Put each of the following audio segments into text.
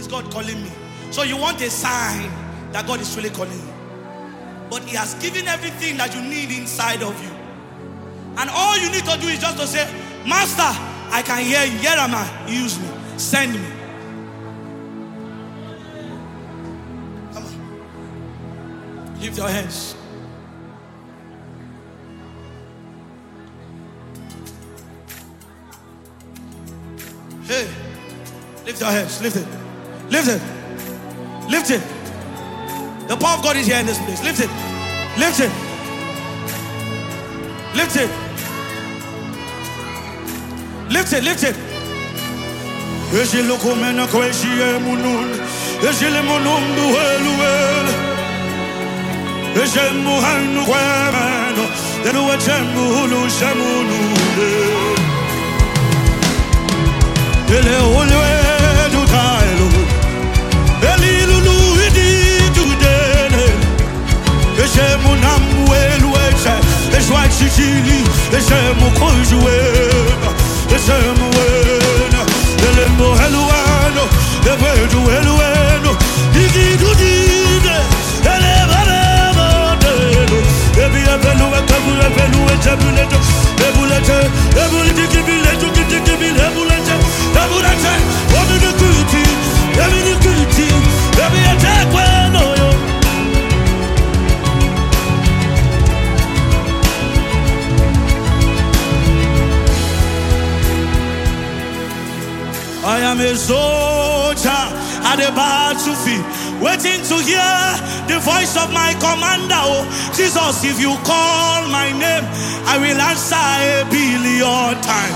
God calling me? So you want a sign that God is really calling you. But He has given everything that you need inside of you. And all you need to do is just to say, Master, I can hear you. Here am I. Use me. Send me. Come on. Lift your hands. Hey. Lift your hands. Lift it. Lift it. Lift it. The power of God is here in this place. Lift it. Lift it. Lift it. Lift it. Lift it. I am a soldier at the battlefield, waiting to hear the voice of my commander. Oh, Jesus, if you call my name, I will answer 1,000,000,000 times.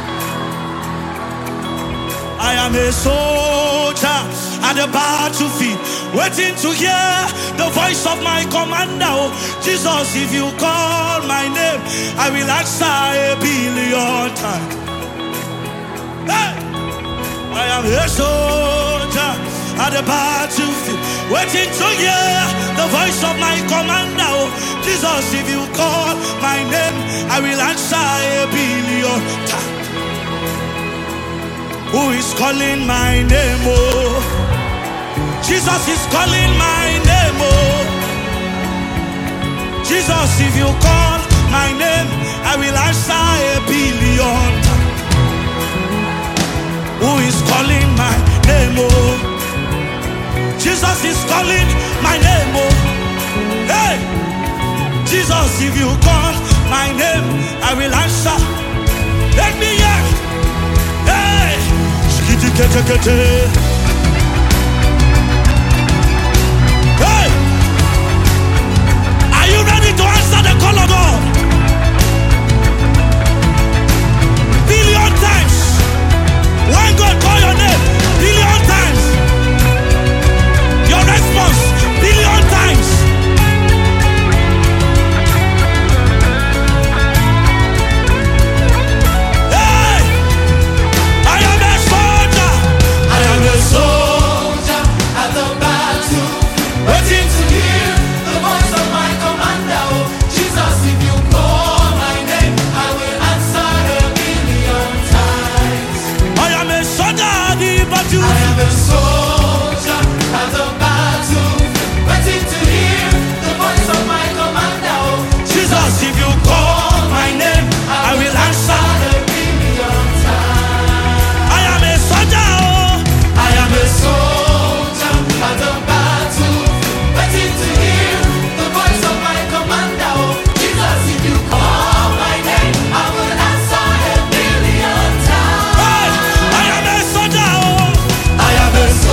I am a soldier at the battlefield, waiting to hear the voice of my commander. Oh, Jesus, if you call my name, I will answer 1,000,000,000 times. Hey! I am a soldier at the battlefield, waiting to hear the voice of my commander. Oh, Jesus, if you call my name, I will answer 1,000,000,000 times. Who is calling my name? Oh, Jesus is calling my name. Oh, Jesus, if you call my name, I will answer 1,000,000,000 times. Who is calling my name? Oh, Jesus is calling my name. Oh, hey, Jesus, if you call my name, I will answer. Let me hear. Hey, hey, are you ready to answer the call of God? 1,000,000,000 times. When God call your name, 1,000,000,000 times. Your response, 1,000,000,000 times. Hey! I am a soldier. I am a soldier at the battle, waiting to hear the voice of my commander. Oh, Jesus, if you call my name, I will answer 1,000,000,000 times. I am a soldier at the battle. I am a soldier at the battle, waiting to hear the voice of my commander. Oh, Jesus, if you call my name, I will answer. 1,000,000,000 times. I am a soldier. Oh, I am a soldier at the battle, waiting to hear the voice of my commander. Oh, Jesus, if you call my name, I will answer 1,000,000,000 times. hey, I am a soldier. Oh, I am a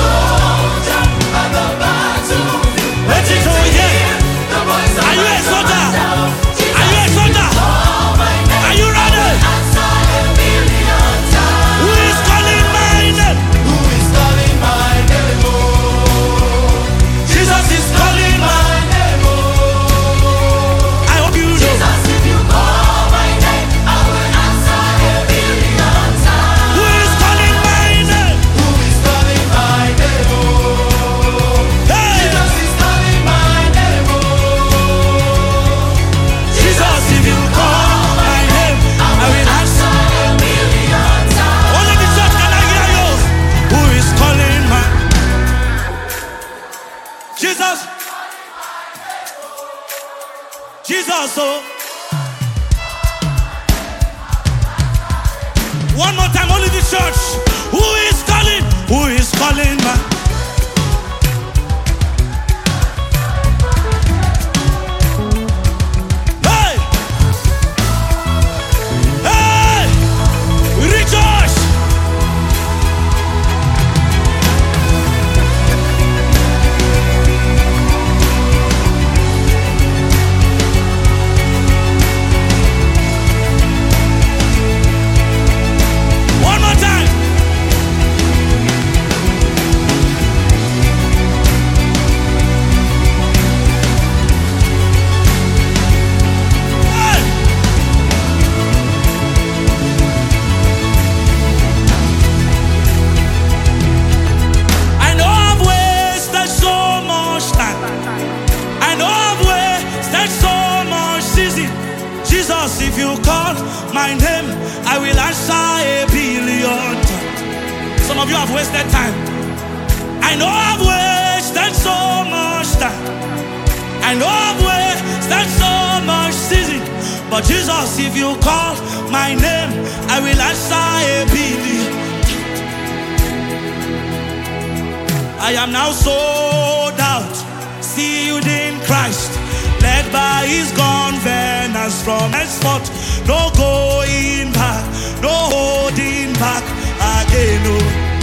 Jesus. Jesus, oh. One more time, only the church. Who is calling? Who is calling, man? Hey! Hey! Rejoice! One more time. Hey! I know I've wasted so much time. I know I've wasted so much season. Jesus, if you call my name, I will answer a billion times. Some of you have wasted time. I know I've wasted so much time. I know I've wasted so much season. But Jesus, if you call my name, I will answer a billion. I am now sold out, sealed in Christ, led by his covenants from henceforth. No going back, no holding back again. No.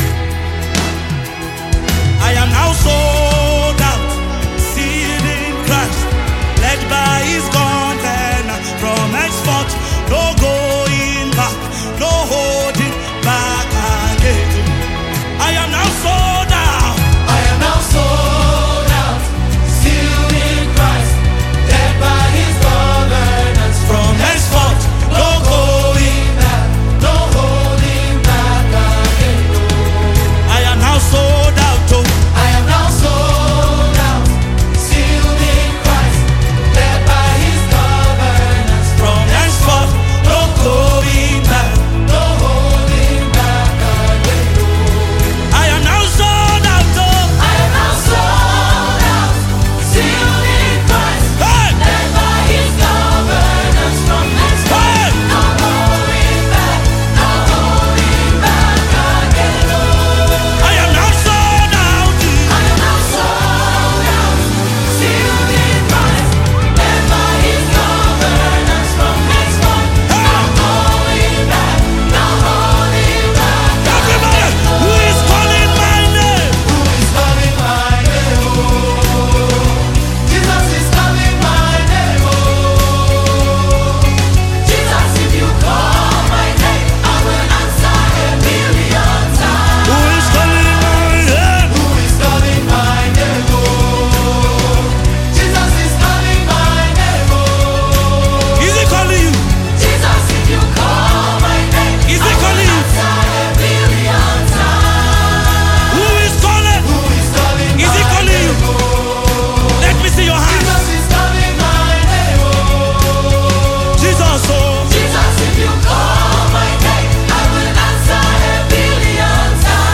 I am now sold out, sealed in Christ, led by his covenants from henceforth. No going back, no holding back again. I am now sold out. I am now sold out, sealed in Christ, led by his covenants From henceforth, no going back, no holding back again. I am now sold out. Oh. I am now sold out, sealed in Christ, led by his covenants From henceforth, no going back. no holding back again. I am now sold out. Oh. I am now sold out, sealed in Christ, Hey! led by his covenants from henceforth. Hey! No going back, no holding back again. I am now sold out. I am now sold out, sealed in Christ, led by his covenants from henceforth. No going back, no holding back. Everybody, who is calling my name? Who is calling my name? Oh, Jesus is calling my name. Oh, Jesus, if you call my name, I will answer a million times. Who is calling my name? Who is calling my name? Oh, Jesus is calling my name. Oh, Is he calling you? Jesus, if you call my name, Is he I will calling you? answer a million times. Who is calling? Who is calling Is he my calling you? name? Oh, Let me see your hands. Jesus is calling my name. Oh, Jesus, oh. Jesus, if you call my name, I will answer a billion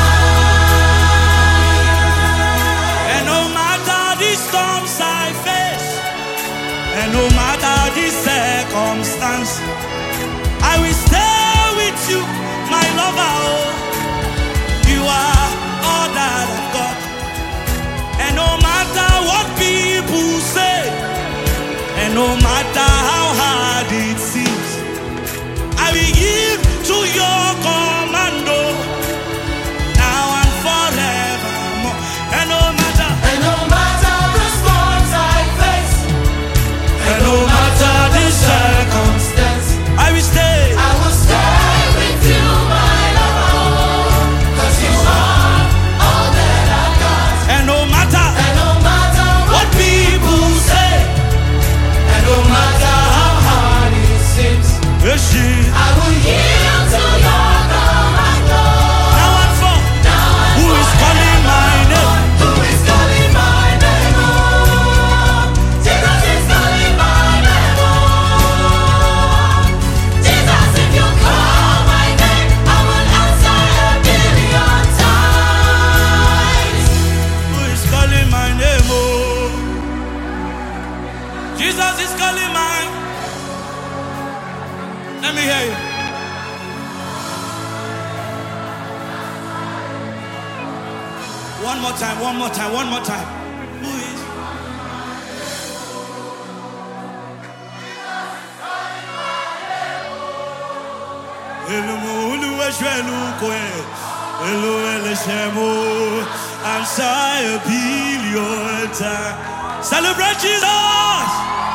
times. And no matter the storms I face, and no matter the circumstance, I will stay with you, my lover. Oh. You are all that I've got. And no matter what people say, and no matter how hard it seems, I will yield to your commando now and forevermore. And no matter, And no matter the storms I face, and no matter the circumstance, I will stay. I will stay with you, my lover, 'cause you are all that I've got. And no matter And no matter what what people say, and no matter me hear you. One more time, one more time, one more time. Who is? Celebrate Jesus!